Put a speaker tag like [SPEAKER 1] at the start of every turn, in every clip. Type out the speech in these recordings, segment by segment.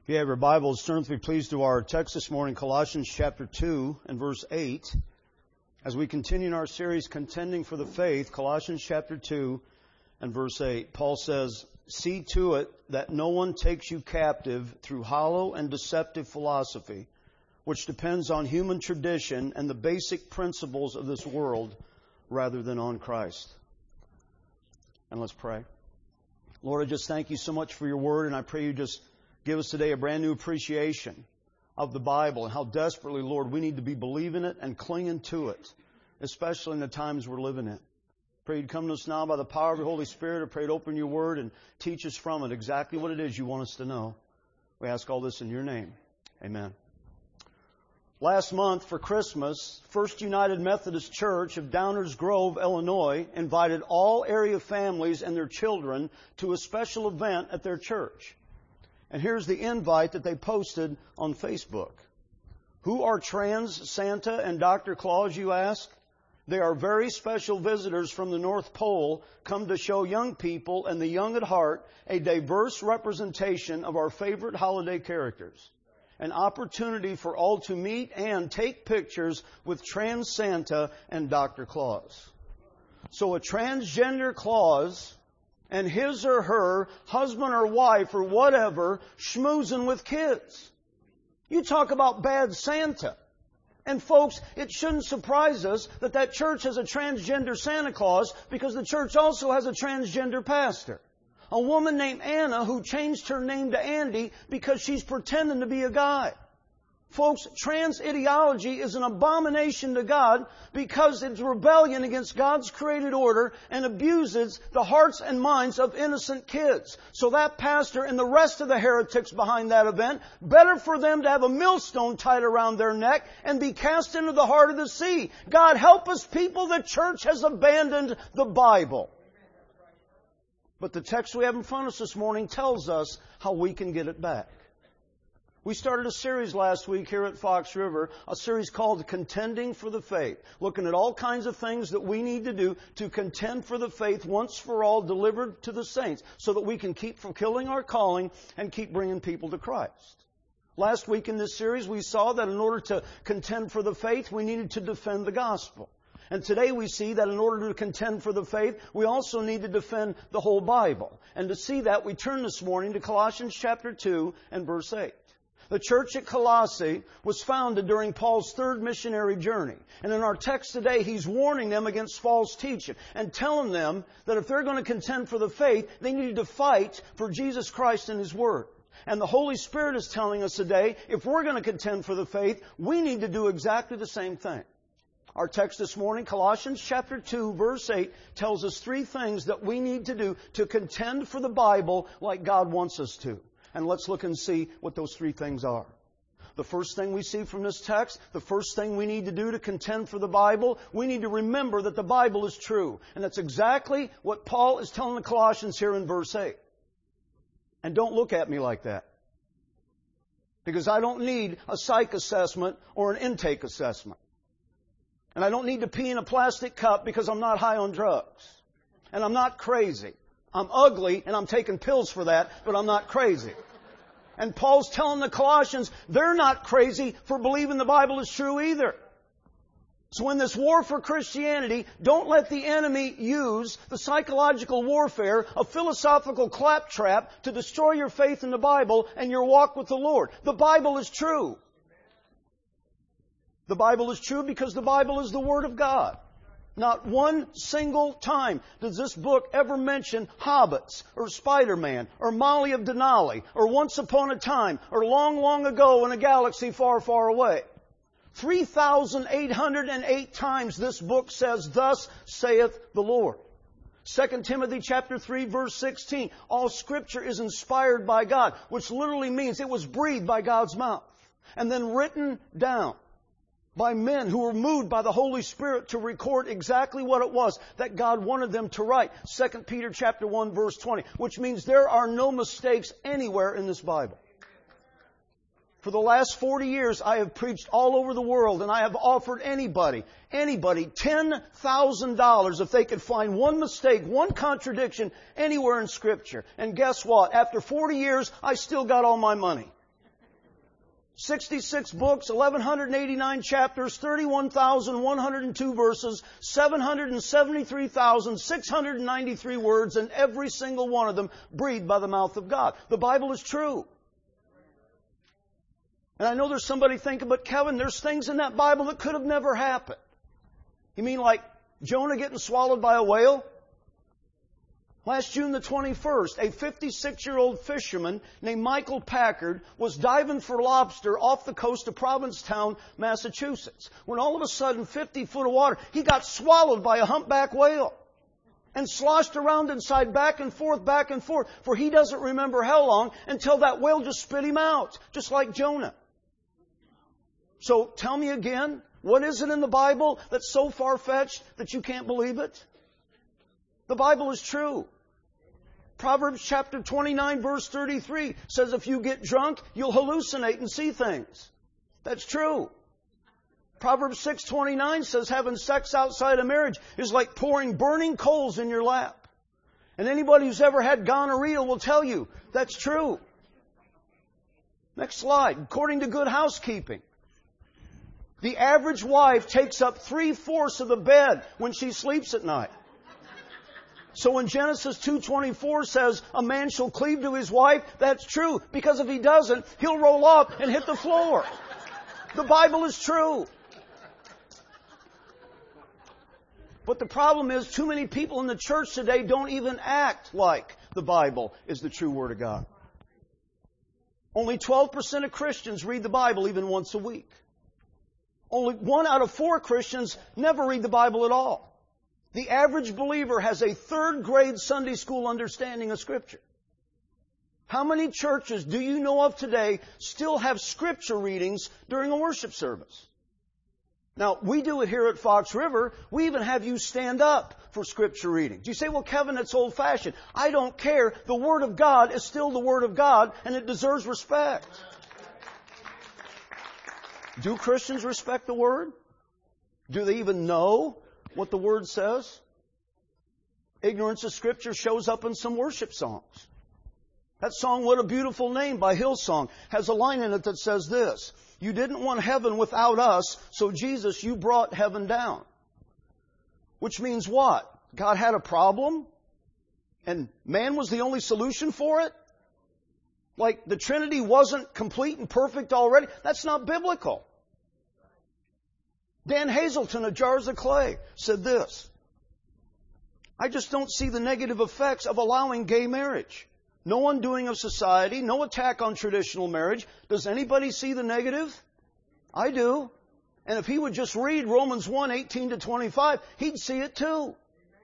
[SPEAKER 1] If you have your Bibles, turn with me please to our text this morning, Colossians chapter 2 and verse 8. As we continue in our series, Contending for the Faith, Colossians chapter 2 and verse 8, Paul says, "See to it that no one takes you captive through hollow and deceptive philosophy, which depends on human tradition and the basic principles of this world rather than on Christ." And let's pray. Lord, I just thank you so much for your word, and I pray you just give us today a brand new appreciation of the Bible and how desperately, Lord, we need to be believing it and clinging to it, especially in the times we're living in. Pray you'd come to us now by the power of your Holy Spirit. I pray you'd open your word and teach us from it exactly what it is you want us to know. We ask all this in your name. Amen. Last month for Christmas, First United Methodist Church of Downers Grove, Illinois, invited all area families and their children to a special event at their church. And here's the invite that they posted on Facebook. Who are Trans Santa and Dr. Claus, you ask? They are very special visitors from the North Pole, come to show young people and the young at heart a diverse representation of our favorite holiday characters. An opportunity for all to meet and take pictures with Trans Santa and Dr. Claus. So a transgender Claus and his or her husband or wife or whatever schmoozing with kids. You talk about bad Santa. And folks, it shouldn't surprise us that that church has a transgender Santa Claus, because the church also has a transgender pastor. A woman named Anna who changed her name to Andy because she's pretending to be a guy. Folks, trans ideology is an abomination to God because it's rebellion against God's created order and abuses the hearts and minds of innocent kids. So that pastor and the rest of the heretics behind that event, better for them to have a millstone tied around their neck and be cast into the heart of the sea. God help us, people, the church has abandoned the Bible. But the text we have in front of us this morning tells us how we can get it back. We started a series last week here at Fox River, a series called Contending for the Faith, looking at all kinds of things that we need to do to contend for the faith once for all delivered to the saints, so that we can keep fulfilling our calling and keep bringing people to Christ. Last week in this series, we saw that in order to contend for the faith, we needed to defend the gospel. And today we see that in order to contend for the faith, we also need to defend the whole Bible. And to see that, we turn this morning to Colossians chapter 2 and verse 8. The church at Colossae was founded during Paul's third missionary journey. And in our text today, he's warning them against false teaching and telling them that if they're going to contend for the faith, they need to fight for Jesus Christ and His Word. And the Holy Spirit is telling us today, if we're going to contend for the faith, we need to do exactly the same thing. Our text this morning, Colossians chapter 2, verse 8, tells us three things that we need to do to contend for the Bible like God wants us to. And let's look and see what those three things are. The first thing we see from this text, the first thing we need to do to contend for the Bible, we need to remember that the Bible is true. And that's exactly what Paul is telling the Colossians here in verse 8. And don't look at me like that, because I don't need a psych assessment or an intake assessment. And I don't need to pee in a plastic cup because I'm not high on drugs. And I'm not crazy. I'm ugly and I'm taking pills for that, but I'm not crazy. And Paul's telling the Colossians they're not crazy for believing the Bible is true either. So in this war for Christianity, don't let the enemy use the psychological warfare of philosophical claptrap to destroy your faith in the Bible and your walk with the Lord. The Bible is true. The Bible is true because the Bible is the Word of God. Not one single time does this book ever mention hobbits or Spider-Man or Molly of Denali or once upon a time or long, long ago in a galaxy far, far away. 3,808 times this book says, "Thus saith the Lord." 2 Timothy chapter 3 verse 16, all Scripture is inspired by God, which literally means it was breathed by God's mouth and then written down by men who were moved by the Holy Spirit to record exactly what it was that God wanted them to write. 2 Peter chapter 1 verse 20, which means there are no mistakes anywhere in this Bible. For the last 40 years, I have preached all over the world, and I have offered anybody $10,000 if they could find one mistake, one contradiction anywhere in Scripture. And guess what? After 40 years, I still got all my money. 66 books, 1,189 chapters, 31,102 verses, 773,693 words, and every single one of them breathed by the mouth of God. The Bible is true. And I know there's somebody thinking, but Kevin, there's things in that Bible that could have never happened. You mean like Jonah getting swallowed by a whale? Last June the 21st, a 56-year-old fisherman named Michael Packard was diving for lobster off the coast of Provincetown, Massachusetts. When all of a sudden, 50 foot of water, he got swallowed by a humpback whale and sloshed around inside back and forth, for he doesn't remember how long until that whale just spit him out, just like Jonah. So tell me again, what is it in the Bible that's so far-fetched that you can't believe it? The Bible is true. Proverbs chapter 29 verse 33 says if you get drunk, you'll hallucinate and see things. That's true. Proverbs 6:29 says having sex outside of marriage is like pouring burning coals in your lap. And anybody who's ever had gonorrhea will tell you that's true. Next slide. According to Good Housekeeping, the average wife takes up 3/4 of the bed when she sleeps at night. So when Genesis 2:24 says a man shall cleave to his wife, that's true. Because if he doesn't, he'll roll up and hit the floor. The Bible is true. But the problem is too many people in the church today don't even act like the Bible is the true Word of God. Only 12% of Christians read the Bible even once a week. Only 1 out of 4 Christians never read the Bible at all. The average believer has a 3rd grade Sunday school understanding of Scripture. How many churches do you know of today still have Scripture readings during a worship service? Now, we do it here at Fox River. We even have you stand up for Scripture readings. You say, well, Kevin, that's old-fashioned. I don't care. The Word of God is still the Word of God, and it deserves respect. Do Christians respect the Word? Do they even know what the Word says? Ignorance of Scripture shows up in some worship songs. That song, What a Beautiful Name by Hillsong, has a line in it that says this: you didn't want heaven without us, so Jesus, you brought heaven down. Which means what? God had a problem, and man was the only solution for it? Like the Trinity wasn't complete and perfect already? That's not biblical. Dan Hazelton of Jars of Clay said this: I just don't see the negative effects of allowing gay marriage. No undoing of society, no attack on traditional marriage. Does anybody see the negative? I do. And if he would just read Romans 1:18-25, he'd see it too.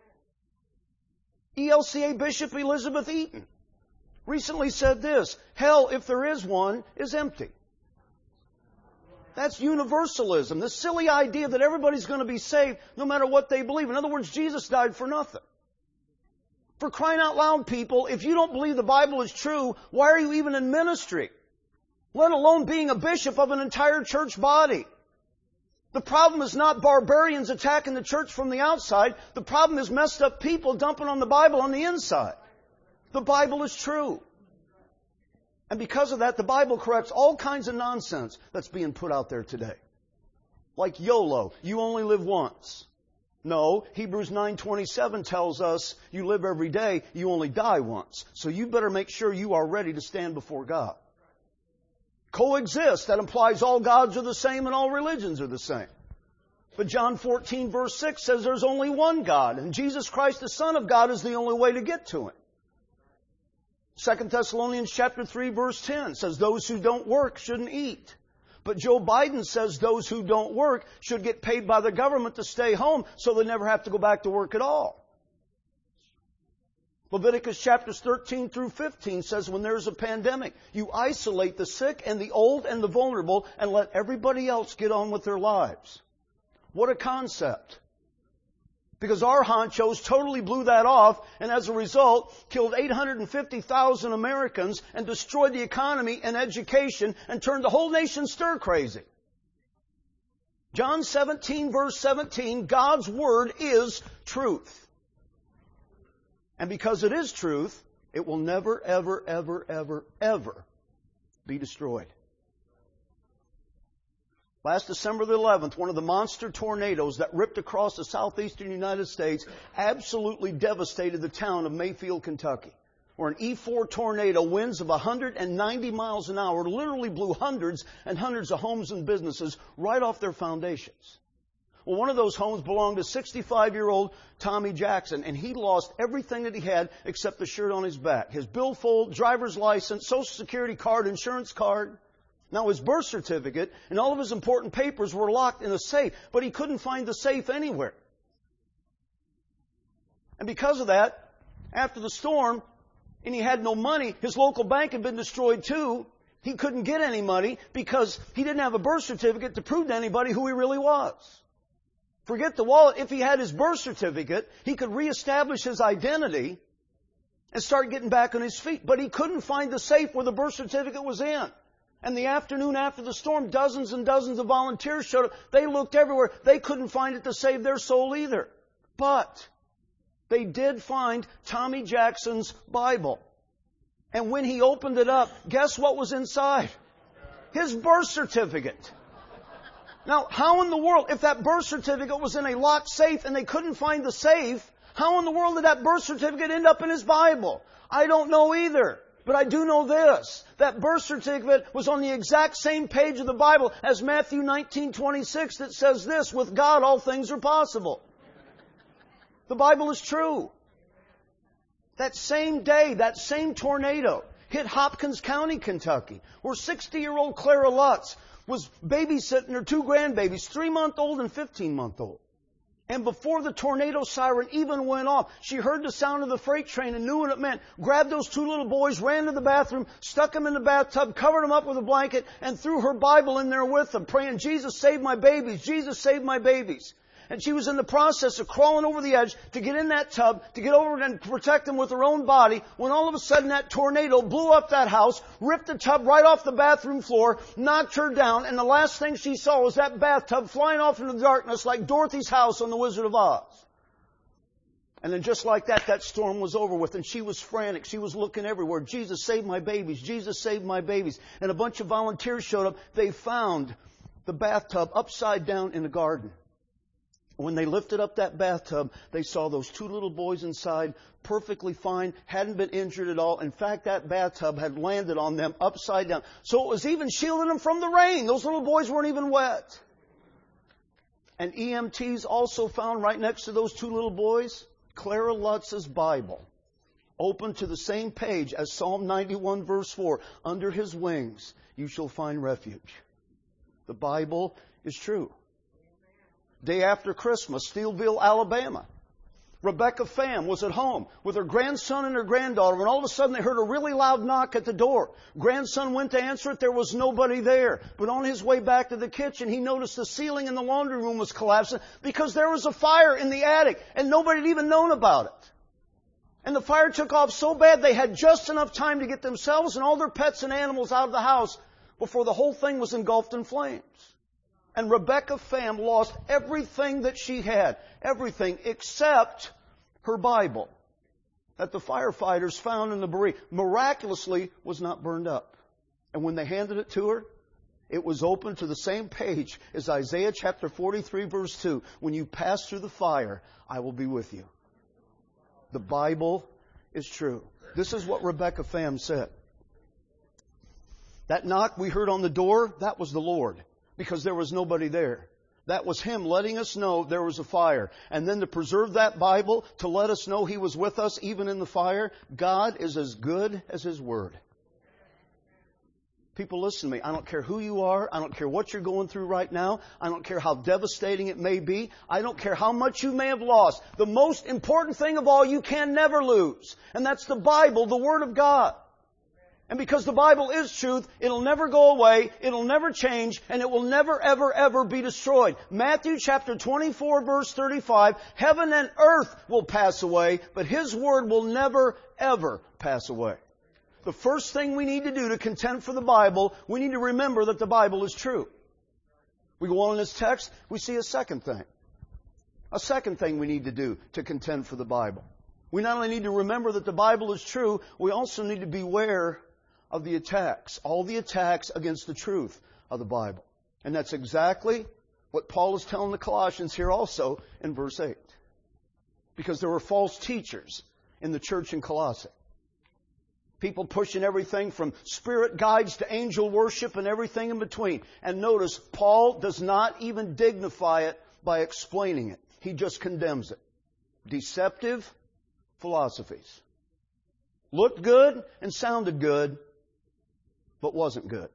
[SPEAKER 1] ELCA Bishop Elizabeth Eaton recently said this: hell, if there is one, is empty. That's universalism, the silly idea that everybody's going to be saved no matter what they believe. In other words, Jesus died for nothing. For crying out loud, people, if you don't believe the Bible is true, why are you even in ministry? Let alone being a bishop of an entire church body. The problem is not barbarians attacking the church from the outside. The problem is messed up people dumping on the Bible on the inside. The Bible is true. And because of that, the Bible corrects all kinds of nonsense that's being put out there today. Like YOLO, you only live once. No, Hebrews 9:27 tells us you live every day, you only die once. So you better make sure you are ready to stand before God. Coexist, that implies all gods are the same and all religions are the same. But John 14 verse 6 says there's only one God, and Jesus Christ, the Son of God, is the only way to get to Him. 2 Thessalonians chapter 3 verse 10 says those who don't work shouldn't eat. But Joe Biden says those who don't work should get paid by the government to stay home so they never have to go back to work at all. Leviticus chapters 13-15 says when there's a pandemic, you isolate the sick and the old and the vulnerable and let everybody else get on with their lives. What a concept. Because our honchos totally blew that off and as a result killed 850,000 Americans and destroyed the economy and education and turned the whole nation stir crazy. John 17 verse 17, God's Word is truth. And because it is truth, it will never, ever, ever, ever, ever be destroyed. Last December the 11th, one of the monster tornadoes that ripped across the southeastern United States absolutely devastated the town of Mayfield, Kentucky, where an E4 tornado, winds of 190 miles an hour, literally blew hundreds and hundreds of homes and businesses right off their foundations. Well, one of those homes belonged to 65-year-old Tommy Jackson, and he lost everything that he had except the shirt on his back. His billfold, driver's license, Social Security card, insurance card. Now, his birth certificate and all of his important papers were locked in a safe, but he couldn't find the safe anywhere. And because of that, after the storm, and he had no money, his local bank had been destroyed too. He couldn't get any money because he didn't have a birth certificate to prove to anybody who he really was. Forget the wallet. If he had his birth certificate, he could reestablish his identity and start getting back on his feet. But he couldn't find the safe where the birth certificate was in. And the afternoon after the storm, dozens and dozens of volunteers showed up. They looked everywhere. They couldn't find it to save their soul either. But they did find Tommy Jackson's Bible. And when he opened it up, guess what was inside? His birth certificate. Now, how in the world, if that birth certificate was in a locked safe and they couldn't find the safe, how in the world did that birth certificate end up in his Bible? I don't know either. But I do know this. That birth certificate was on the exact same page of the Bible as Matthew 19:26 that says this, with God all things are possible. The Bible is true. That same day, that same tornado hit Hopkins County, Kentucky, where 60-year-old Clara Lutz was babysitting her two grandbabies, 3-month-old and 15-month-old. And before the tornado siren even went off, she heard the sound of the freight train and knew what it meant. Grabbed those two little boys, ran to the bathroom, stuck them in the bathtub, covered them up with a blanket, and threw her Bible in there with them, praying, Jesus, save my babies. Jesus, save my babies. And she was in the process of crawling over the edge to get in that tub, to get over and protect them with her own body, when all of a sudden that tornado blew up that house, ripped the tub right off the bathroom floor, knocked her down, and the last thing she saw was that bathtub flying off into the darkness like Dorothy's house on The Wizard of Oz. And then just like that, that storm was over with, and she was frantic. She was looking everywhere. Jesus, save my babies. Jesus, save my babies. And a bunch of volunteers showed up. They found the bathtub upside down in the garden. When they lifted up that bathtub, they saw those two little boys inside, perfectly fine, hadn't been injured at all. In fact, that bathtub had landed on them upside down. So it was even shielding them from the rain. Those little boys weren't even wet. And EMTs also found right next to those two little boys, Clara Lutz's Bible, open to the same page as Psalm 91 verse 4. Under His wings you shall find refuge. The Bible is true. Day after Christmas, Steelville, Alabama. Rebecca Pham was at home with her grandson and her granddaughter when all of a sudden they heard a really loud knock at the door. Grandson went to answer it. There was nobody there. But on his way back to the kitchen, he noticed the ceiling in the laundry room was collapsing because there was a fire in the attic and nobody had even known about it. And the fire took off so bad they had just enough time to get themselves and all their pets and animals out of the house before the whole thing was engulfed in flames. And Rebecca Pham lost everything that she had, everything except her Bible that the firefighters found in the debris. Miraculously was not burned up. And when they handed it to her, it was open to the same page as Isaiah chapter 43 verse 2. When you pass through the fire, I will be with you. The Bible is true. This is what Rebecca Pham said. That knock we heard on the door, that was the Lord. Because there was nobody there. That was Him letting us know there was a fire. And then to preserve that Bible, to let us know He was with us even in the fire, God is as good as His Word. People, listen to me. I don't care who you are. I don't care what you're going through right now. I don't care how devastating it may be. I don't care how much you may have lost. The most important thing of all you can never lose. And that's the Bible, the Word of God. And because the Bible is truth, it'll never go away, it'll never change, and it will never, ever, ever be destroyed. Matthew chapter 24, verse 35, heaven and earth will pass away, but His Word will never, ever pass away. The first thing we need to do to contend for the Bible, we need to remember that the Bible is true. We go on in this text, we see a second thing. A second thing we need to do to contend for the Bible. We not only need to remember that the Bible is true, we also need to beware of the attacks, all the attacks against the truth of the Bible. And that's exactly what Paul is telling the Colossians here also in verse 8. Because there were false teachers in the church in Colossae. People pushing everything from spirit guides to angel worship and everything in between. And notice, Paul does not even dignify it by explaining it. He just condemns it. Deceptive philosophies. Looked good and sounded good, but wasn't good.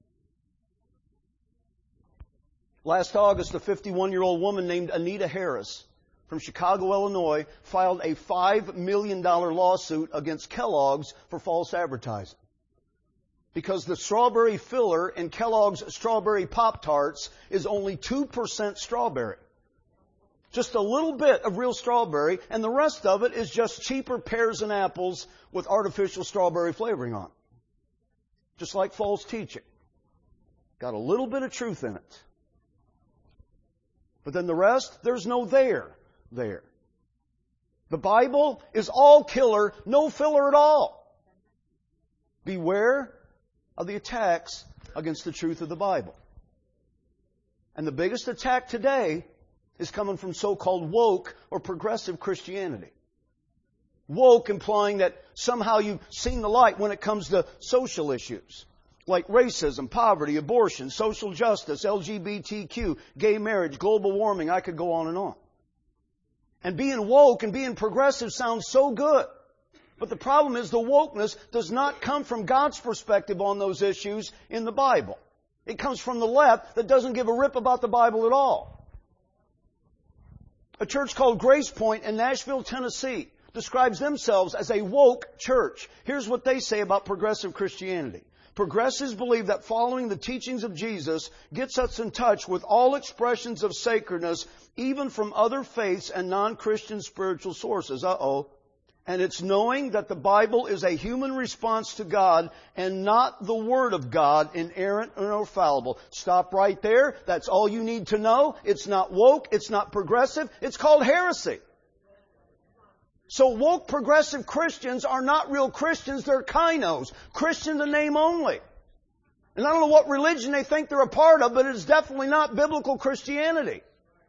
[SPEAKER 1] Last August, a 51-year-old woman named Anita Harris from Chicago, Illinois, filed a $5 million lawsuit against Kellogg's for false advertising. Because the strawberry filler in Kellogg's Strawberry Pop-Tarts is only 2% strawberry. Just a little bit of real strawberry, and the rest of it is just cheaper pears and apples with artificial strawberry flavoring on. Just like false teaching. Got a little bit of truth in it. But then the rest, there's no there. The Bible is all killer, no filler at all. Beware of the attacks against the truth of the Bible. And the biggest attack today is coming from so-called woke or progressive Christianity. Woke implying that somehow you've seen the light when it comes to social issues. Like racism, poverty, abortion, social justice, LGBTQ, gay marriage, global warming. I could go on and on. And being woke and being progressive sounds so good. But the problem is the wokeness does not come from God's perspective on those issues in the Bible. It comes from the left that doesn't give a rip about the Bible at all. A church called Grace Point in Nashville, Tennessee describes themselves as a woke church. Here's what they say about progressive Christianity. Progressives believe that following the teachings of Jesus gets us in touch with all expressions of sacredness, even from other faiths and non-Christian spiritual sources. And it's knowing that the Bible is a human response to God and not the Word of God, inerrant or infallible. Stop right there. That's all you need to know. It's not woke. It's not progressive. It's called heresy. So woke progressive Christians are not real Christians, they're kainos. Christian in name only. And I don't know what religion they think they're a part of, but it's definitely not biblical Christianity.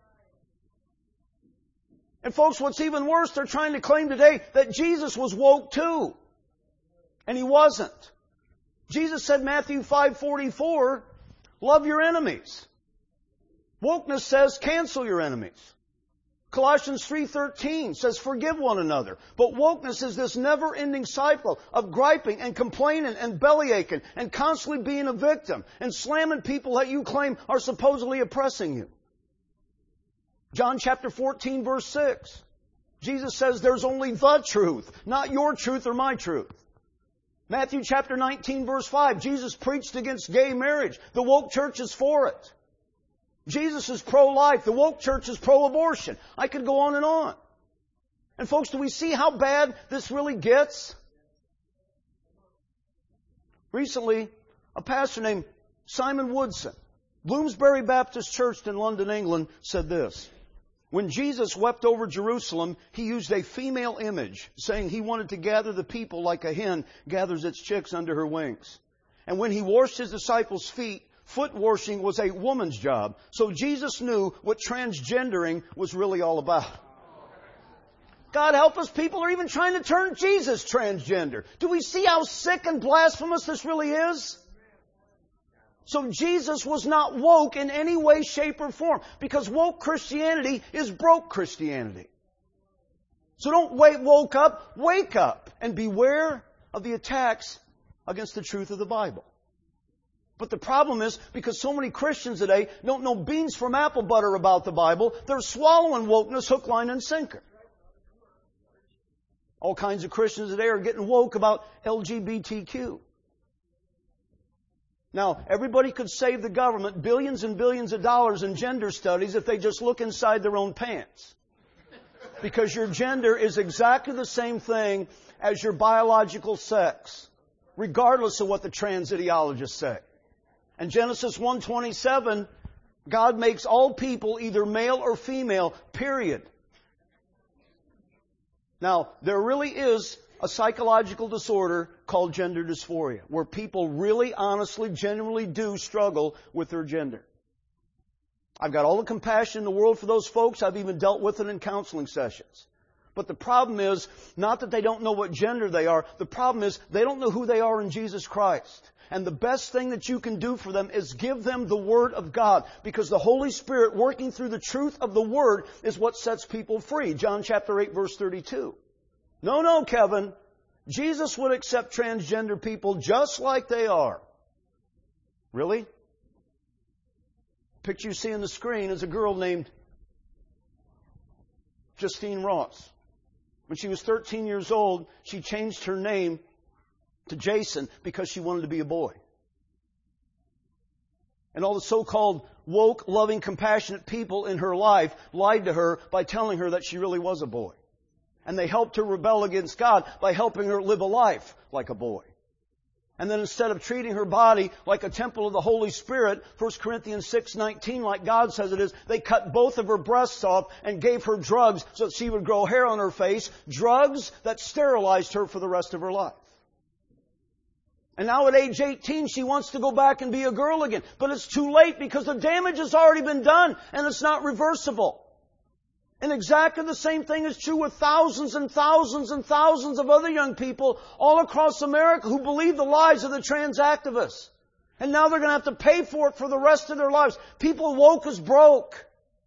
[SPEAKER 1] And folks, what's even worse, they're trying to claim today that Jesus was woke too. And He wasn't. Jesus said, Matthew 5:44, love your enemies. Wokeness says cancel your enemies. Colossians 3:13 says forgive one another. But wokeness is this never-ending cycle of griping and complaining and bellyaching and constantly being a victim and slamming people that you claim are supposedly oppressing you. John chapter 14 verse 6. Jesus says there's only the truth, not your truth or my truth. Matthew chapter 19 verse 5. Jesus preached against gay marriage. The woke church is for it. Jesus is pro-life. The woke church is pro-abortion. I could go on and on. And folks, do we see how bad this really gets? Recently, a pastor named Simon Woodson, Bloomsbury Baptist Church in London, England, said this. When Jesus wept over Jerusalem, He used a female image, saying He wanted to gather the people like a hen gathers its chicks under her wings. And when He washed His disciples' feet, foot washing was a woman's job. So Jesus knew what transgendering was really all about. God help us, people are even trying to turn Jesus transgender. Do we see how sick and blasphemous this really is? So Jesus was not woke in any way, shape, or form. Because woke Christianity is broke Christianity. So don't wake up and beware of the attacks against the truth of the Bible. But the problem is, because so many Christians today don't know beans from apple butter about the Bible, they're swallowing wokeness hook, line, and sinker. All kinds of Christians today are getting woke about LGBTQ. Now, everybody could save the government billions and billions of dollars in gender studies if they just look inside their own pants. Because your gender is exactly the same thing as your biological sex, regardless of what the trans ideologists say. And Genesis 1:27, God makes all people either male or female, period. Now, there really is a psychological disorder called gender dysphoria, where people really, honestly, genuinely do struggle with their gender. I've got all the compassion in the world for those folks. I've even dealt with it in counseling sessions. But the problem is not that they don't know what gender they are. The problem is they don't know who they are in Jesus Christ. And the best thing that you can do for them is give them the Word of God. Because the Holy Spirit working through the truth of the Word is what sets people free. John chapter 8 verse 32. No, Kevin. Jesus would accept transgender people just like they are. Really? The picture you see on the screen is a girl named Justine Ross. When she was 13 years old, she changed her name to Jason because she wanted to be a boy. And all the so-called woke, loving, compassionate people in her life lied to her by telling her that she really was a boy. And they helped her rebel against God by helping her live a life like a boy. And then instead of treating her body like a temple of the Holy Spirit, 1 Corinthians 6:19, like God says it is, they cut both of her breasts off and gave her drugs so that she would grow hair on her face, drugs that sterilized her for the rest of her life. And now at age 18, she wants to go back and be a girl again. But it's too late because the damage has already been done and it's not reversible. And exactly the same thing is true with thousands and thousands and thousands of other young people all across America who believe the lies of the trans activists. And now they're going to have to pay for it for the rest of their lives. People woke as broke.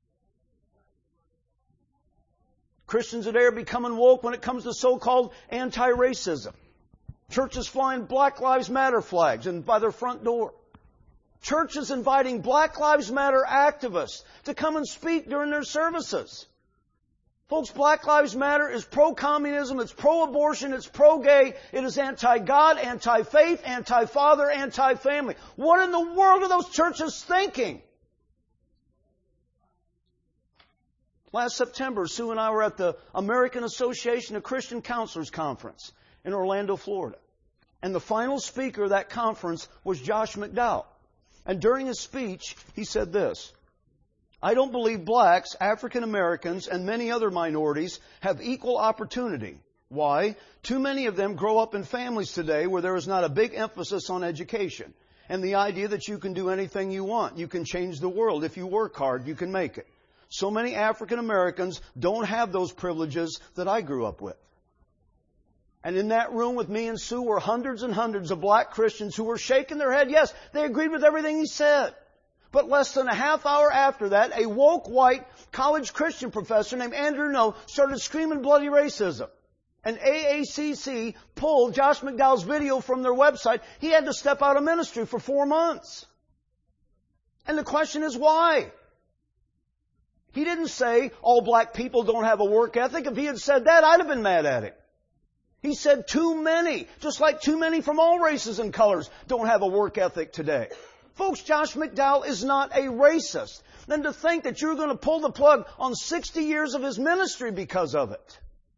[SPEAKER 1] Christians today are becoming woke when it comes to so-called anti-racism. Churches flying Black Lives Matter flags and by their front door. Churches inviting Black Lives Matter activists to come and speak during their services. Folks, Black Lives Matter is pro-communism, it's pro-abortion, it's pro-gay, it is anti-God, anti-faith, anti-father, anti-family. What in the world are those churches thinking? Last September, Sue and I were at the American Association of Christian Counselors Conference in Orlando, Florida. And the final speaker of that conference was Josh McDowell. And during his speech, he said this: I don't believe blacks, African Americans, and many other minorities have equal opportunity. Why? Too many of them grow up in families today where there is not a big emphasis on education. And the idea that you can do anything you want. You can change the world. If you work hard, you can make it. So many African Americans don't have those privileges that I grew up with. And in that room with me and Sue were hundreds and hundreds of black Christians who were shaking their head. Yes, they agreed with everything he said. But less than a half hour after that, a woke white college Christian professor named Andrew No started screaming bloody racism. And AACC pulled Josh McDowell's video from their website. He had to step out of ministry for 4 months. And the question is why? He didn't say all black people don't have a work ethic. If he had said that, I'd have been mad at him. He said too many, just like too many from all races and colors don't have a work ethic today. Folks, Josh McDowell is not a racist. Then to think that you're going to pull the plug on 60 years of his ministry because of it.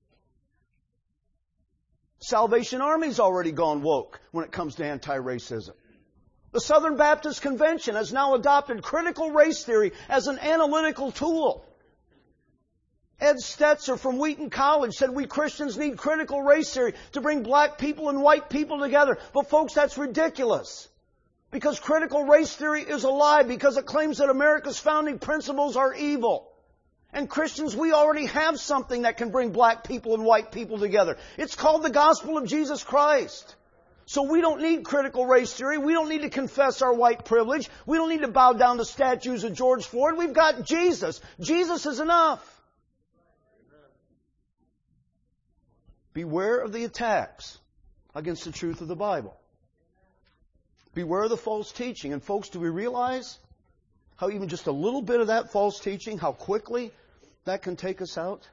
[SPEAKER 1] Salvation Army's already gone woke when it comes to anti-racism. The Southern Baptist Convention has now adopted critical race theory as an analytical tool. Ed Stetzer from Wheaton College said we Christians need critical race theory to bring black people and white people together. But folks, that's ridiculous. Because critical race theory is a lie because it claims that America's founding principles are evil. And Christians, we already have something that can bring black people and white people together. It's called the gospel of Jesus Christ. So we don't need critical race theory. We don't need to confess our white privilege. We don't need to bow down to statues of George Floyd. We've got Jesus. Jesus is enough. Beware of the attacks against the truth of the Bible. Beware of the false teaching. And folks, do we realize how even just a little bit of that false teaching, how quickly that can take us out?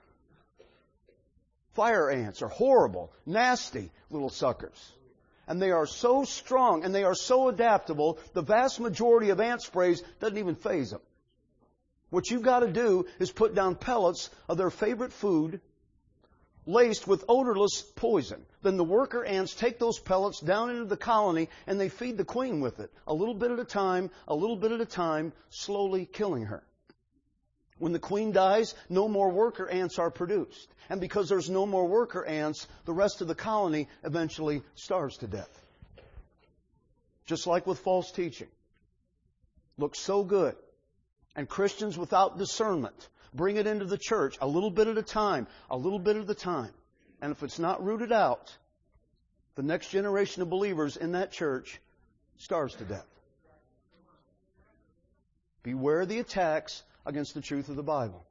[SPEAKER 1] Fire ants are horrible, nasty little suckers. And they are so strong and they are so adaptable, the vast majority of ant sprays doesn't even faze them. What you've got to do is put down pellets of their favorite food laced with odorless poison. Then the worker ants take those pellets down into the colony and they feed the queen with it, a little bit at a time, slowly killing her. When the queen dies, no more worker ants are produced. And because there's no more worker ants, the rest of the colony eventually starves to death. Just like with false teaching. Looks so good. And Christians without discernment bring it into the church a little bit at a time, a little bit at a time. And if it's not rooted out, the next generation of believers in that church starves to death. Beware the attacks against the truth of the Bible.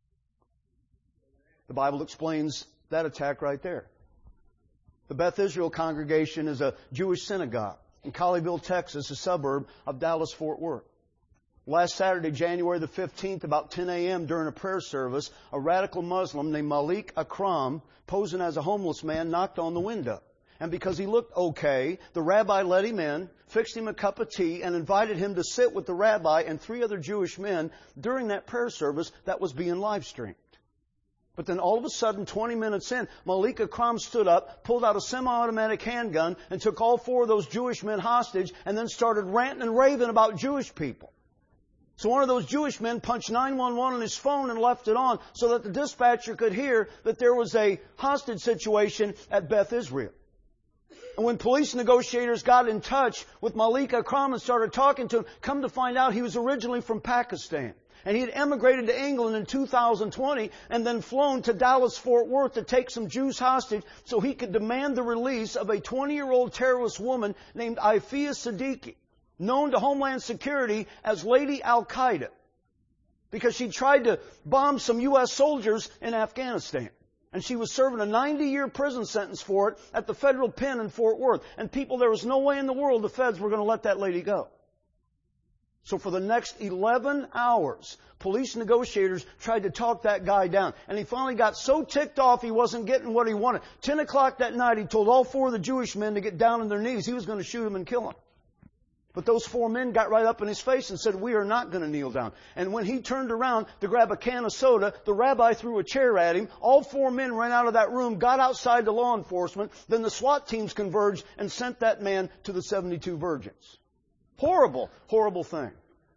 [SPEAKER 1] The Bible explains that attack right there. The Beth Israel congregation is a Jewish synagogue in Colleyville, Texas, a suburb of Dallas-Fort Worth. Last Saturday, January the 15th, about 10 a.m. during a prayer service, a radical Muslim named Malik Akram, posing as a homeless man, knocked on the window. And because he looked okay, the rabbi let him in, fixed him a cup of tea, and invited him to sit with the rabbi and 3 other Jewish men during that prayer service that was being live streamed. But then all of a sudden, 20 minutes in, Malik Akram stood up, pulled out a semi-automatic handgun, and took all 4 of those Jewish men hostage, and then started ranting and raving about Jewish people. So one of those Jewish men punched 911 on his phone and left it on so that the dispatcher could hear that there was a hostage situation at Beth Israel. And when police negotiators got in touch with Malik Akram and started talking to him, come to find out he was originally from Pakistan. And he had emigrated to England in 2020 and then flown to Dallas-Fort Worth to take some Jews hostage so he could demand the release of a 20-year-old terrorist woman named Aifia Siddiqui, known to Homeland Security as Lady Al-Qaeda, because she tried to bomb some U.S. soldiers in Afghanistan. And she was serving a 90-year prison sentence for it at the federal pen in Fort Worth. And people, there was no way in the world the feds were going to let that lady go. So for the next 11 hours, police negotiators tried to talk that guy down. And he finally got so ticked off he wasn't getting what he wanted. 10 o'clock that night, he told all 4 of the Jewish men to get down on their knees. He was going to shoot him and kill him. But those 4 men got right up in his face and said, "We are not going to kneel down." And when he turned around to grab a can of soda, the rabbi threw a chair at him. All 4 men ran out of that room, got outside to law enforcement. Then the SWAT teams converged and sent that man to the 72 virgins. Horrible, horrible thing.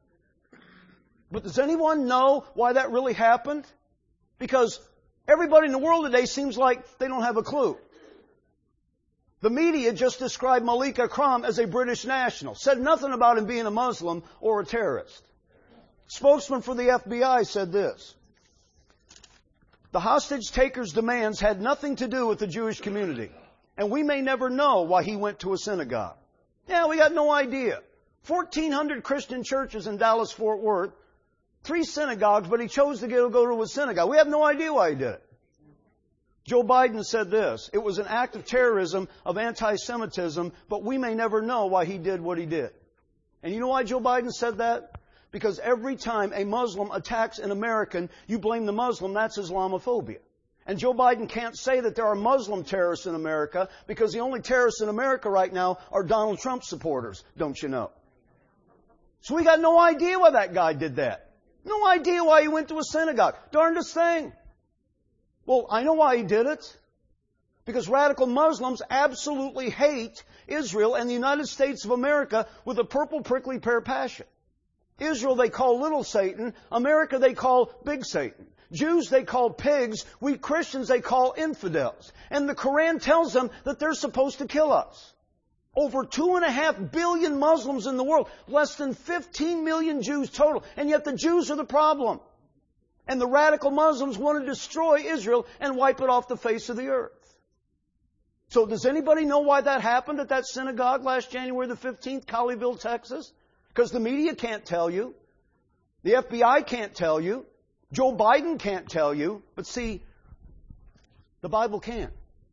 [SPEAKER 1] But does anyone know why that really happened? Because everybody in the world today seems like they don't have a clue. The media just described Malik Akram as a British national, said nothing about him being a Muslim or a terrorist. Spokesman for the FBI said this: "The hostage taker's demands had nothing to do with the Jewish community, and we may never know why he went to a synagogue." Yeah, we got no idea. 1,400 Christian churches in Dallas-Fort Worth, 3 synagogues, but he chose to go to a synagogue. We have no idea why he did it. Joe Biden said this: "It was an act of terrorism, of anti-Semitism, but we may never know why he did what he did." And you know why Joe Biden said that? Because every time a Muslim attacks an American, you blame the Muslim. That's Islamophobia. And Joe Biden can't say that there are Muslim terrorists in America because the only terrorists in America right now are Donald Trump supporters, don't you know? So we got no idea why that guy did that. No idea why he went to a synagogue. Darndest thing. Well, I know why he did it. Because radical Muslims absolutely hate Israel and the United States of America with a purple prickly pear passion. Israel they call little Satan. America they call big Satan. Jews they call pigs. We Christians they call infidels. And the Quran tells them that they're supposed to kill us. Over 2.5 billion Muslims in the world. Less than 15 million Jews total. And yet the Jews are the problem. And the radical Muslims want to destroy Israel and wipe it off the face of the earth. So does anybody know why that happened at that synagogue last January the 15th, Colleyville, Texas? Because the media can't tell you. The FBI can't tell you. Joe Biden can't tell you. But see, the Bible can.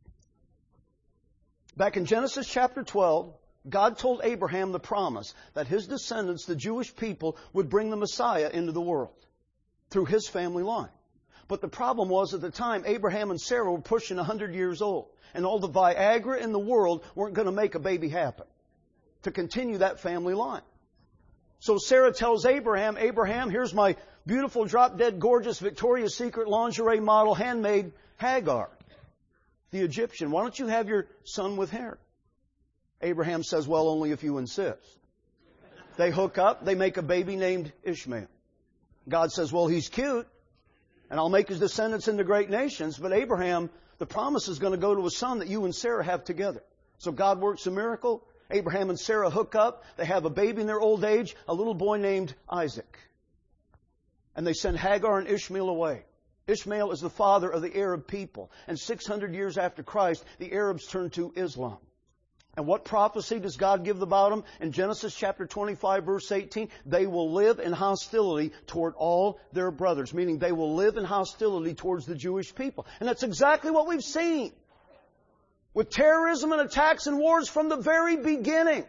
[SPEAKER 1] Back in Genesis chapter 12, God told Abraham the promise that his descendants, the Jewish people, would bring the Messiah into the world through his family line. But the problem was at the time, Abraham and Sarah were pushing 100 years old. And all the Viagra in the world weren't going to make a baby happen to continue that family line. So Sarah tells Abraham, "Abraham, here's my beautiful, drop-dead, gorgeous Victoria's Secret lingerie model, handmade Hagar, the Egyptian. Why don't you have your son with her?" Abraham says, "Well, only if you insist." They hook up. They make a baby named Ishmael. God says, "Well, he's cute, and I'll make his descendants into great nations." But Abraham, the promise is going to go to a son that you and Sarah have together. So God works a miracle. Abraham and Sarah hook up. They have a baby in their old age, a little boy named Isaac. And they sent Hagar and Ishmael away. Ishmael is the father of the Arab people. And 600 years after Christ, the Arabs turned to Islam. And what prophecy does God give about them? In Genesis chapter 25, verse 18, they will live in hostility toward all their brothers, meaning they will live in hostility towards the Jewish people. And that's exactly what we've seen with terrorism and attacks and wars from the very beginning.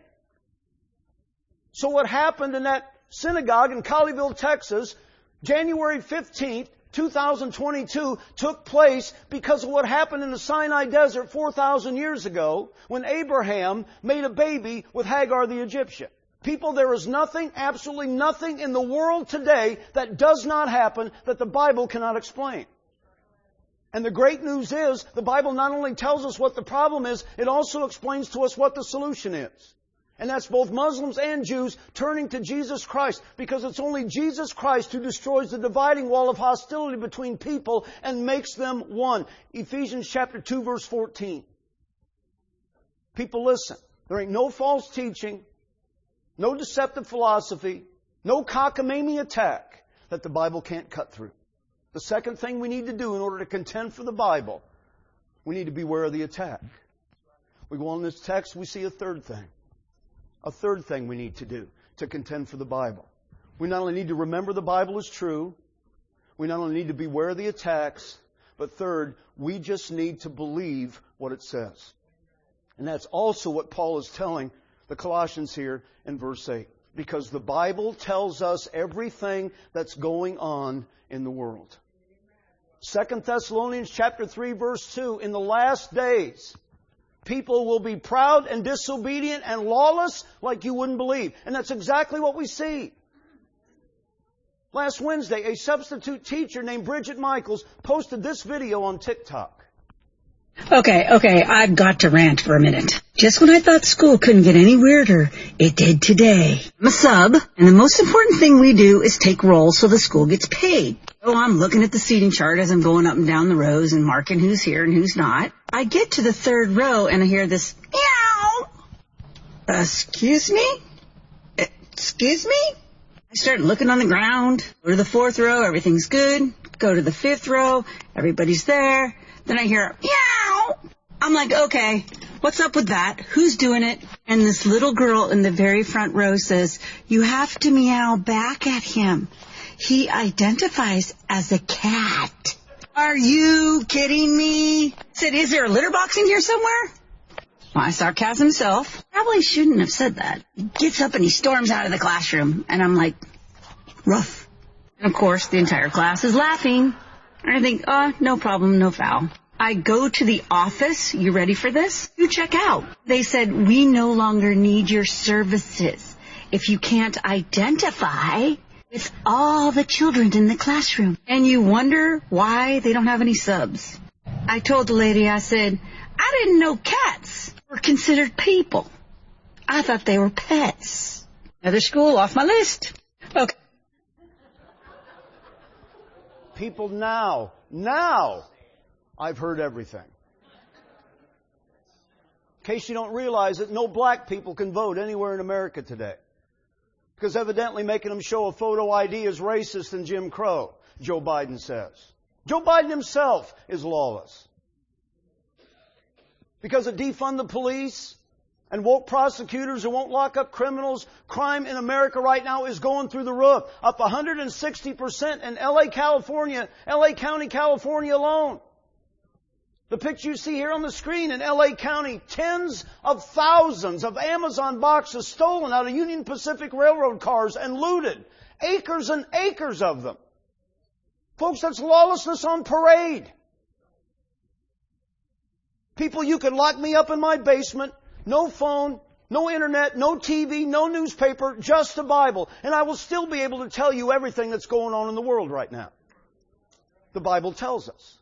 [SPEAKER 1] So what happened in that synagogue in Colleyville, Texas, January 15th, 2022 took place because of what happened in the Sinai Desert 4,000 years ago when Abraham made a baby with Hagar the Egyptian. People, there is nothing, absolutely nothing in the world today that does not happen that the Bible cannot explain. And the great news is, the Bible not only tells us what the problem is, it also explains to us what the solution is. And that's both Muslims and Jews turning to Jesus Christ, because it's only Jesus Christ who destroys the dividing wall of hostility between people and makes them one. Ephesians chapter 2, verse 14. People, listen. There ain't no false teaching, no deceptive philosophy, no cockamamie attack that the Bible can't cut through. The second thing we need to do in order to contend for the Bible, we need to beware of the attack. We go on in this text, we see a third thing. A third thing we need to do to contend for the Bible. We not only need to remember the Bible is true, we not only need to beware of the attacks, but third, we just need to believe what it says. And that's also what Paul is telling the Colossians here in verse 8. Because the Bible tells us everything that's going on in the world. 2 Thessalonians chapter 3, verse 2, in the last days, people will be proud and disobedient and lawless like you wouldn't believe. And that's exactly what we see. Last Wednesday, a substitute teacher named Bridget Michaels posted this video on TikTok.
[SPEAKER 2] Okay, I've got to rant for a minute. Just when I thought school couldn't get any weirder, it did today. I'm a sub, and the most important thing we do is take roll so the school gets paid. Oh, I'm looking at the seating chart as I'm going up and down the rows and marking who's here and who's not. I get to the third row and I hear this, meow. Excuse me? Excuse me? I start looking on the ground. Go to the fourth row, everything's good. Go to the fifth row, everybody's there. Then I hear, meow. I'm like, okay, what's up with that? Who's doing it? And this little girl in the very front row says, you have to meow back at him. He identifies as a cat. Are you kidding me? I said, is there a litter box in here somewhere? My sarcasm self probably shouldn't have said that. He gets up and he storms out of the classroom. And I'm like, rough. And of course, the entire class is laughing. And I think, no problem, no foul. I go to the office. You ready for this? You check out. They said, we no longer need your services if you can't identify with all the children in the classroom. And you wonder why they don't have any subs. I told the lady, I said, I didn't know cats were considered people. I thought they were pets. Another school off my list. Okay.
[SPEAKER 1] People, now, I've heard everything. In case you don't realize it, no black people can vote anywhere in America today. Because evidently making them show a photo ID is racist and Jim Crow, Joe Biden says. Joe Biden himself is lawless. Because of defund the police and woke prosecutors who won't lock up criminals, crime in America right now is going through the roof, up 160% in LA County, California alone. The picture you see here on the screen in LA County, tens of thousands of Amazon boxes stolen out of Union Pacific Railroad cars and looted. Acres and acres of them. Folks, that's lawlessness on parade. People, you could lock me up in my basement, no phone, no internet, no TV, no newspaper, just the Bible, and I will still be able to tell you everything that's going on in the world right now. The Bible tells us.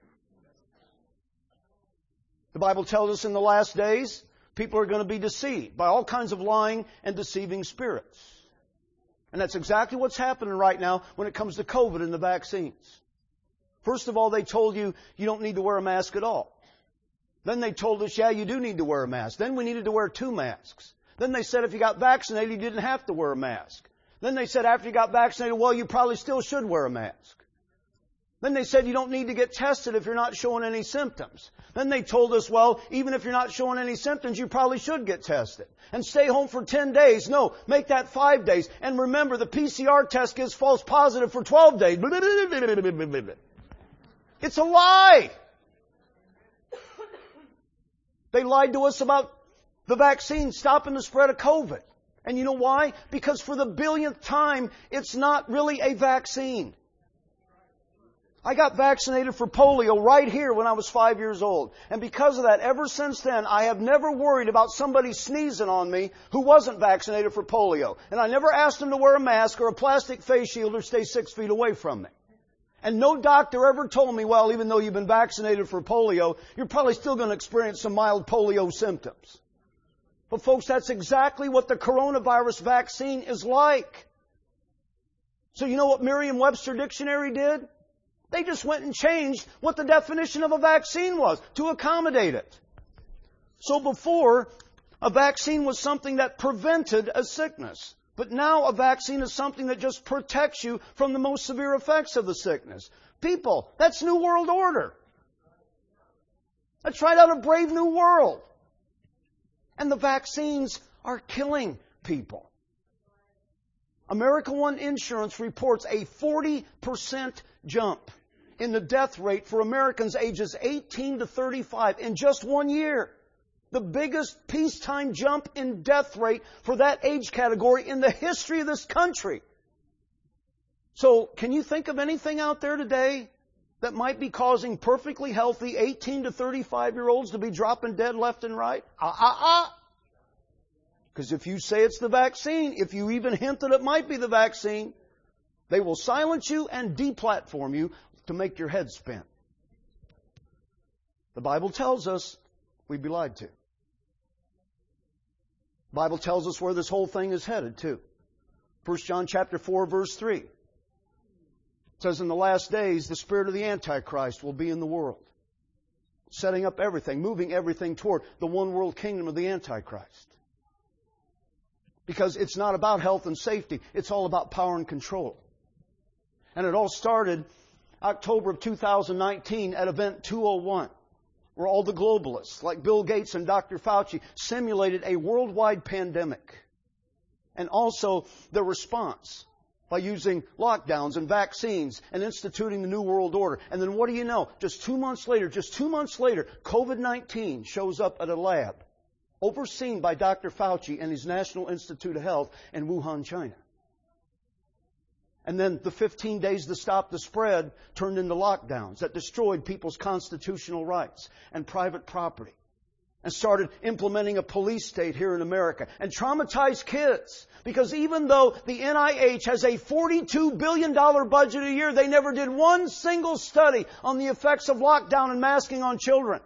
[SPEAKER 1] The Bible tells us in the last days, people are going to be deceived by all kinds of lying and deceiving spirits. And that's exactly what's happening right now when it comes to COVID and the vaccines. First of all, they told you you don't need to wear a mask at all. Then they told us, yeah, you do need to wear a mask. Then we needed to wear 2 masks. Then they said if you got vaccinated, you didn't have to wear a mask. Then they said after you got vaccinated, well, you probably still should wear a mask. Then they said you don't need to get tested if you're not showing any symptoms. Then they told us, well, even if you're not showing any symptoms, you probably should get tested. And stay home for 10 days. No, make that 5 days. And remember, the PCR test gives false positive for 12 days. It's a lie. They lied to us about the vaccine stopping the spread of COVID. And you know why? Because for the billionth time, it's not really a vaccine. I got vaccinated for polio right here when I was 5 years old. And because of that, ever since then, I have never worried about somebody sneezing on me who wasn't vaccinated for polio. And I never asked them to wear a mask or a plastic face shield or stay 6 feet away from me. And no doctor ever told me, well, even though you've been vaccinated for polio, you're probably still going to experience some mild polio symptoms. But folks, that's exactly what the coronavirus vaccine is like. So you know what Merriam-Webster Dictionary did? They just went and changed what the definition of a vaccine was to accommodate it. So before, a vaccine was something that prevented a sickness. But now a vaccine is something that just protects you from the most severe effects of the sickness. People, that's New World Order. That's right out of Brave New World. And the vaccines are killing people. America One Insurance reports a 40% jump in the death rate for Americans ages 18 to 35 in just 1 year. The biggest peacetime jump in death rate for that age category in the history of this country. So, can you think of anything out there today that might be causing perfectly healthy 18 to 35-year-olds to be dropping dead left and right? Because if you say it's the vaccine, if you even hint that it might be the vaccine, they will silence you and deplatform you to make your head spin. The Bible tells us we'd be lied to. The Bible tells us where this whole thing is headed too. 1 John chapter 4 verse 3. It says in the last days the spirit of the Antichrist will be in the world. Setting up everything, moving everything toward the one world kingdom of the Antichrist. Because it's not about health and safety. It's all about power and control. And it all started October of 2019 at Event 201, where all the globalists, like Bill Gates and Dr. Fauci, simulated a worldwide pandemic. And also the response by using lockdowns and vaccines and instituting the New World Order. And then what do you know? Just 2 months later, COVID-19 shows up at a lab overseen by Dr. Fauci and his National Institute of Health in Wuhan, China. And then the 15 days to stop the spread turned into lockdowns that destroyed people's constitutional rights and private property. And started implementing a police state here in America. And traumatized kids. Because even though the NIH has a $42 billion budget a year, they never did one single study on the effects of lockdown and masking on children.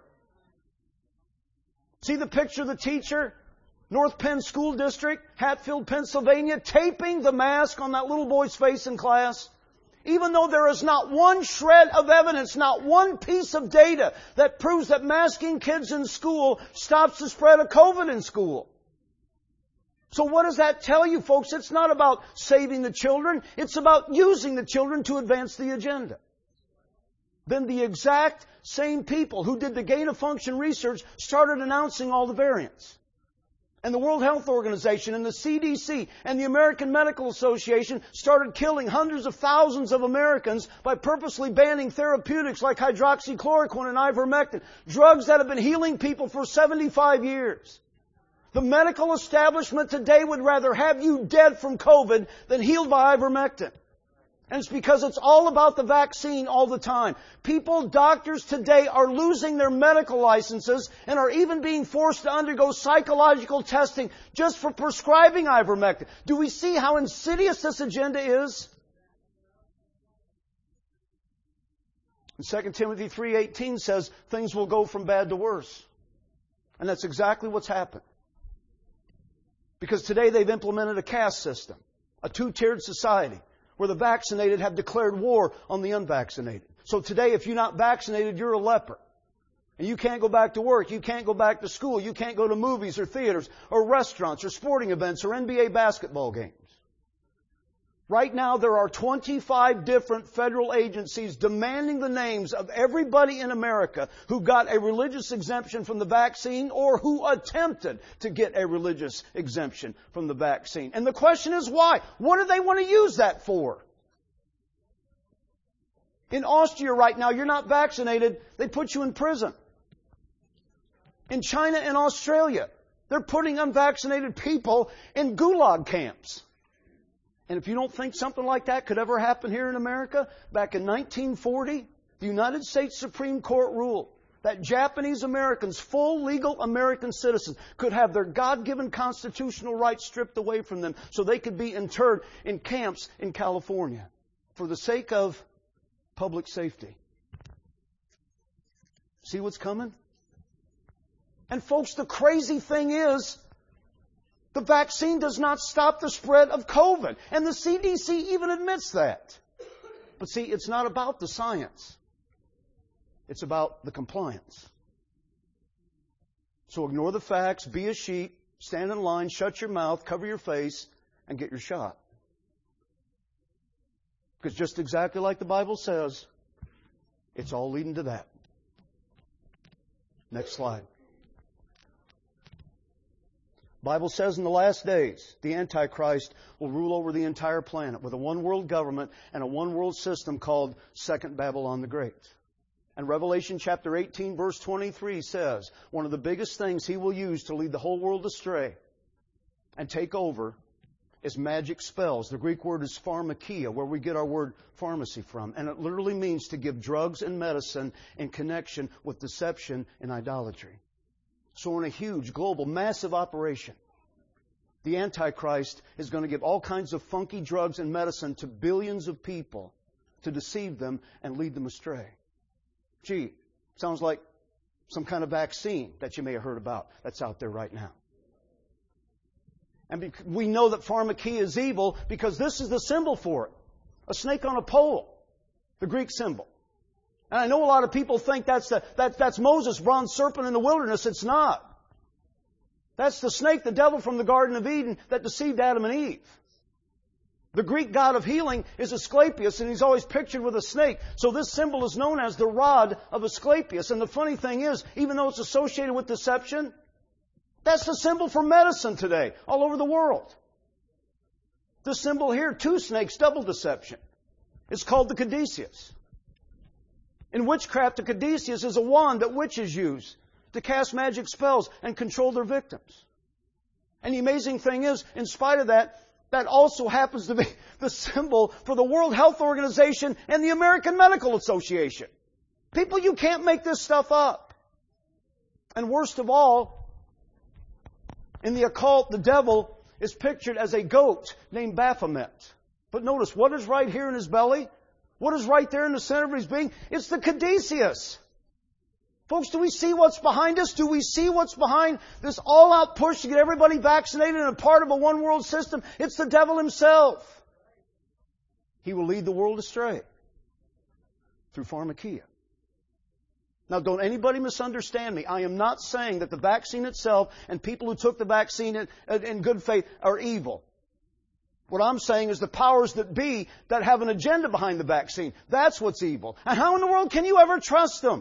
[SPEAKER 1] See the picture of the teacher? North Penn School District, Hatfield, Pennsylvania, taping the mask on that little boy's face in class. Even though there is not one shred of evidence, not one piece of data that proves that masking kids in school stops the spread of COVID in school. So what does that tell you, folks? It's not about saving the children. It's about using the children to advance the agenda. Then the exact same people who did the gain-of-function research started announcing all the variants. And the World Health Organization and the CDC and the American Medical Association started killing hundreds of thousands of Americans by purposely banning therapeutics like hydroxychloroquine and ivermectin, drugs that have been healing people for 75 years. The medical establishment today would rather have you dead from COVID than healed by ivermectin. And it's because it's all about the vaccine all the time. People, doctors today are losing their medical licenses and are even being forced to undergo psychological testing just for prescribing ivermectin. Do we see how insidious this agenda is? And 2 Timothy 3:18 says things will go from bad to worse. And that's exactly what's happened. Because today they've implemented a caste system, a two-tiered society, where the vaccinated have declared war on the unvaccinated. So today, if you're not vaccinated, you're a leper. And you can't go back to work, you can't go back to school, you can't go to movies or theaters or restaurants or sporting events or NBA basketball games. Right now there are 25 different federal agencies demanding the names of everybody in America who got a religious exemption from the vaccine or who attempted to get a religious exemption from the vaccine. And the question is why? What do they want to use that for? In Austria right now, you're not vaccinated, they put you in prison. In China and Australia, they're putting unvaccinated people in gulag camps. And if you don't think something like that could ever happen here in America, back in 1940, the United States Supreme Court ruled that Japanese Americans, full legal American citizens, could have their God-given constitutional rights stripped away from them so they could be interred in camps in California for the sake of public safety. See what's coming? And folks, the crazy thing is, the vaccine does not stop the spread of COVID. And the CDC even admits that. But see, it's not about the science. It's about the compliance. So ignore the facts, be a sheep, stand in line, shut your mouth, cover your face, and get your shot. Because just exactly like the Bible says, it's all leading to that. Next slide. The Bible says in the last days, the Antichrist will rule over the entire planet with a one-world government and a one-world system called Second Babylon the Great. And Revelation chapter 18, verse 23 says, one of the biggest things he will use to lead the whole world astray and take over is magic spells. The Greek word is pharmakia, where we get our word pharmacy from. And it literally means to give drugs and medicine in connection with deception and idolatry. So in a huge, global, massive operation, the Antichrist is going to give all kinds of funky drugs and medicine to billions of people to deceive them and lead them astray. Gee, sounds like some kind of vaccine that you may have heard about that's out there right now. And we know that pharmakia is evil because this is the symbol for it. A snake on a pole, the Greek symbol. And I know a lot of people think that's Moses' bronze serpent in the wilderness. It's not. That's the snake, the devil from the Garden of Eden that deceived Adam and Eve. The Greek god of healing is Asclepius, and he's always pictured with a snake. So this symbol is known as the rod of Asclepius. And the funny thing is, even though it's associated with deception, that's the symbol for medicine today, all over the world. The symbol here, two snakes, double deception. It's called the caduceus. In witchcraft, the caduceus is a wand that witches use to cast magic spells and control their victims. And the amazing thing is, in spite of that, that also happens to be the symbol for the World Health Organization and the American Medical Association. People, you can't make this stuff up. And worst of all, in the occult, the devil is pictured as a goat named Baphomet. But notice, what is right here in his belly? What is right there in the center of his being? It's the caduceus. Folks, do we see what's behind us? Do we see what's behind this all-out push to get everybody vaccinated and a part of a one-world system? It's the devil himself. He will lead the world astray through pharmakia. Now, don't anybody misunderstand me. I am not saying that the vaccine itself and people who took the vaccine in good faith are evil. What I'm saying is the powers that be that have an agenda behind the vaccine. That's what's evil. And how in the world can you ever trust them?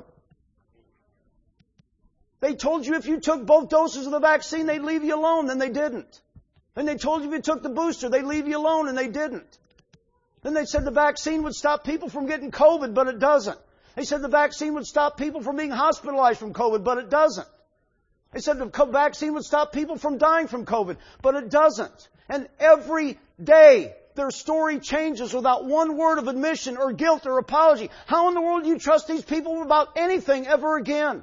[SPEAKER 1] They told you if you took both doses of the vaccine, they'd leave you alone. Then they didn't. Then they told you if you took the booster, they'd leave you alone, and they didn't. Then they said the vaccine would stop people from getting COVID, but it doesn't. They said the vaccine would stop people from being hospitalized from COVID, but it doesn't. They said the vaccine would stop people from dying from COVID, but it doesn't. And every day, their story changes without one word of admission or guilt or apology. How in the world do you trust these people about anything ever again?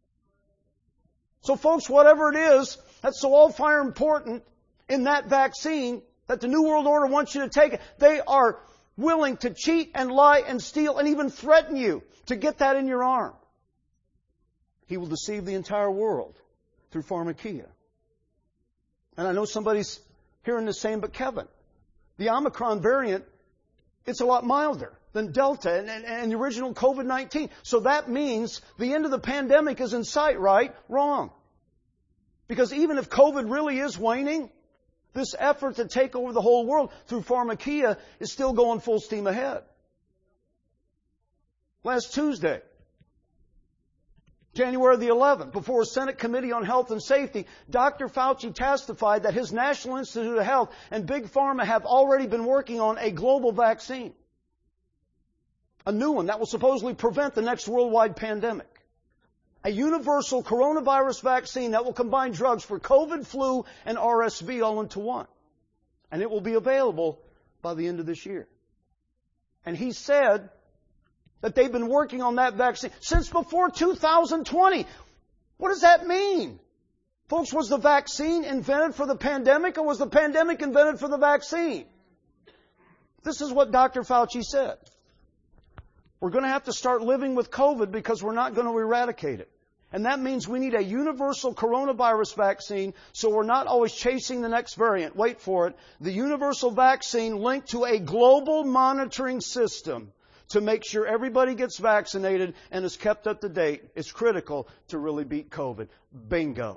[SPEAKER 1] So folks, whatever it is that's so all-fire important in that vaccine that the New World Order wants you to take, they are willing to cheat and lie and steal and even threaten you to get that in your arm. He will deceive the entire world through pharmakia. And I know somebody's hearing the same, but Kevin, the Omicron variant, it's a lot milder than Delta and the original COVID-19. So that means the end of the pandemic is in sight, right? Wrong. Because even if COVID really is waning, This effort to take over the whole world through pharmakia is still going full steam ahead. Last Tuesday, January the 11th, before a Senate Committee on Health and Safety, Dr. Fauci testified that his National Institute of Health and Big Pharma have already been working on a global vaccine. A new one that will supposedly prevent the next worldwide pandemic. A universal coronavirus vaccine that will combine drugs for COVID, flu, and RSV all into one. And it will be available by the end of this year. And he said that they've been working on that vaccine since before 2020. What does that mean? Folks, was the vaccine invented for the pandemic, or was the pandemic invented for the vaccine? This is what Dr. Fauci said. We're going to have to start living with COVID because we're not going to eradicate it. And that means we need a universal coronavirus vaccine so we're not always chasing the next variant. Wait for it. The universal vaccine linked to a global monitoring system to make sure everybody gets vaccinated and is kept up to date is critical to really beat COVID. Bingo.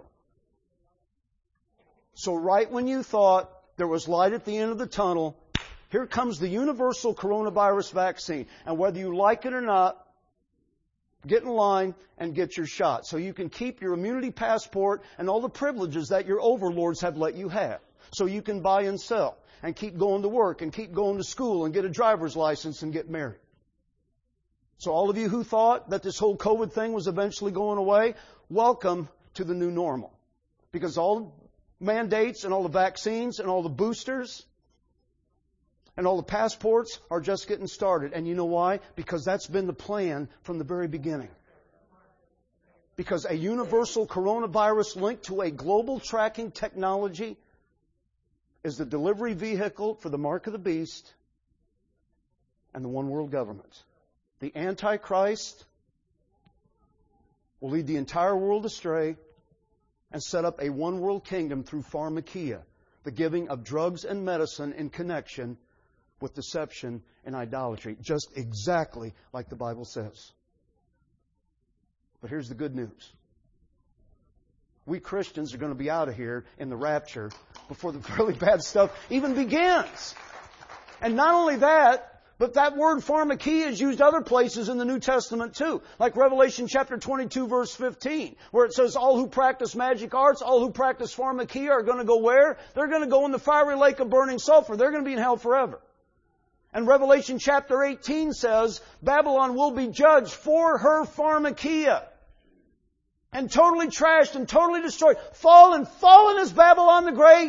[SPEAKER 1] So right when you thought there was light at the end of the tunnel, here comes the universal coronavirus vaccine. And whether you like it or not, get in line and get your shot so you can keep your immunity passport and all the privileges that your overlords have let you have. So you can buy and sell and keep going to work and keep going to school and get a driver's license and get married. So all of you who thought that this whole COVID thing was eventually going away, welcome to the new normal. Because all the mandates and all the vaccines and all the boosters and all the passports are just getting started. And you know why? Because that's been the plan from the very beginning. Because a universal coronavirus linked to a global tracking technology is the delivery vehicle for the mark of the beast and the one world government. The Antichrist will lead the entire world astray and set up a one world kingdom through pharmakia, the giving of drugs and medicine in connection with deception and idolatry, just exactly like the Bible says. But here's the good news. We Christians are going to be out of here in the rapture before the really bad stuff even begins. And not only that, but that word pharmakia is used other places in the New Testament too. Like Revelation chapter 22 verse 15, where it says all who practice magic arts, all who practice pharmakia are going to go where? They're going to go in the fiery lake of burning sulfur. They're going to be in hell forever. And Revelation chapter 18 says Babylon will be judged for her pharmakia. And totally trashed and totally destroyed. Fallen is Babylon the Great.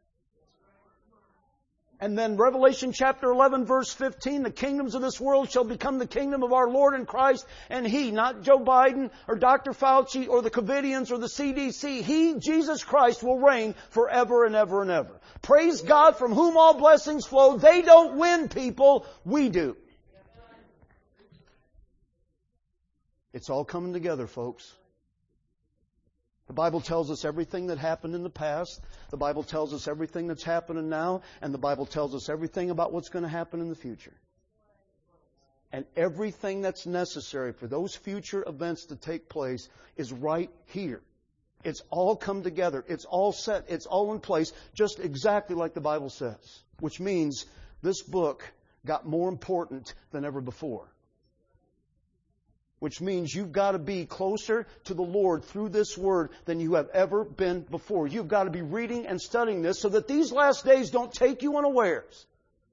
[SPEAKER 1] And then Revelation chapter 11 verse 15, the kingdoms of this world shall become the kingdom of our Lord and Christ, and He, not Joe Biden or Dr. Fauci or the Covidians or the CDC, He, Jesus Christ, will reign forever and ever and ever. Praise God, from whom all blessings flow. They don't win, people. We do. It's all coming together, folks. The Bible tells us everything that happened in the past. The Bible tells us everything that's happening now. And the Bible tells us everything about what's going to happen in the future. And everything that's necessary for those future events to take place is right here. It's all come together. It's all set. It's all in place, just exactly like the Bible says. Which means this book got more important than ever before. Which means you've got to be closer to the Lord through this Word than you have ever been before. You've got to be reading and studying this so that these last days don't take you unawares.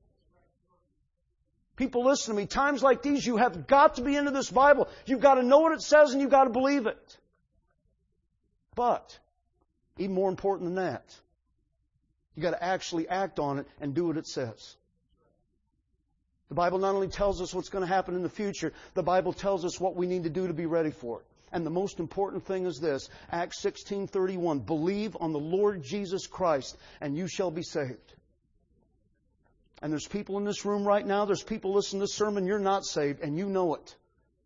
[SPEAKER 1] People, listen to me. Times like these, you have got to be into this Bible. You've got to know what it says and you've got to believe it. But, even more important than that, you've got to actually act on it and do what it says. The Bible not only tells us what's going to happen in the future, the Bible tells us what we need to do to be ready for it. And the most important thing is this, Acts 16:31, believe on the Lord Jesus Christ and you shall be saved. And there's people in this room right now, there's people listening to this sermon, you're not saved and you know it.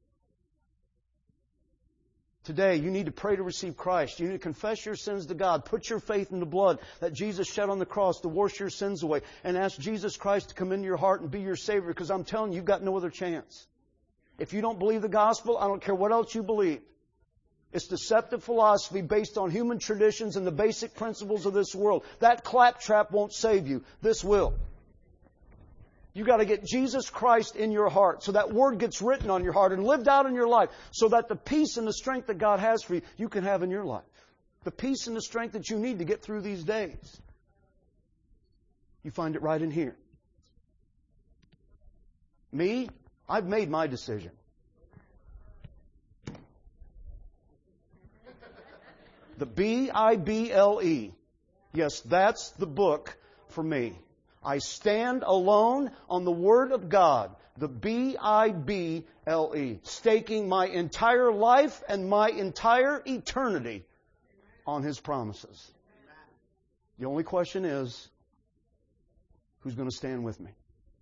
[SPEAKER 1] Today, you need to pray to receive Christ. You need to confess your sins to God. Put your faith in the blood that Jesus shed on the cross to wash your sins away. And ask Jesus Christ to come into your heart and be your Savior. Because I'm telling you, you've got no other chance. If you don't believe the gospel, I don't care what else you believe. It's deceptive philosophy based on human traditions and the basic principles of this world. That claptrap won't save you. This will. You've got to get Jesus Christ in your heart so that Word gets written on your heart and lived out in your life so that the peace and the strength that God has for you, you can have in your life. The peace and the strength that you need to get through these days. You find it right in here. Me, I've made my decision. The Bible. Yes, that's the book for me. I stand alone on the Word of God. The Bible. Staking my entire life and my entire eternity on His promises. The only question is, who's going to stand with me?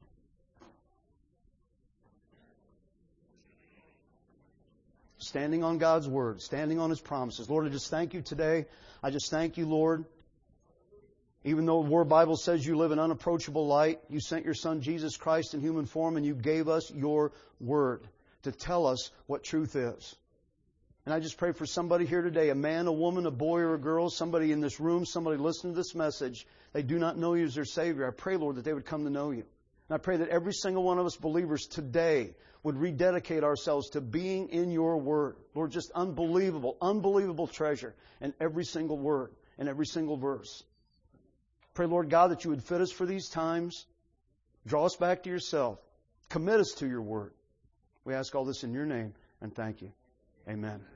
[SPEAKER 1] Standing on God's Word, standing on His promises. Lord, I just thank You today. I just thank You, Lord. Even though the Word Bible says You live in unapproachable light, You sent Your Son Jesus Christ in human form and You gave us Your Word to tell us what truth is. And I just pray for somebody here today, a man, a woman, a boy or a girl, somebody in this room, somebody listening to this message, they do not know You as their Savior. I pray, Lord, that they would come to know You. And I pray that every single one of us believers today would rededicate ourselves to being in Your Word. Lord, just unbelievable, unbelievable treasure in every single word, in every single verse. Pray, Lord God, that You would fit us for these times. Draw us back to Yourself. Commit us to Your Word. We ask all this in Your name and thank You. Amen.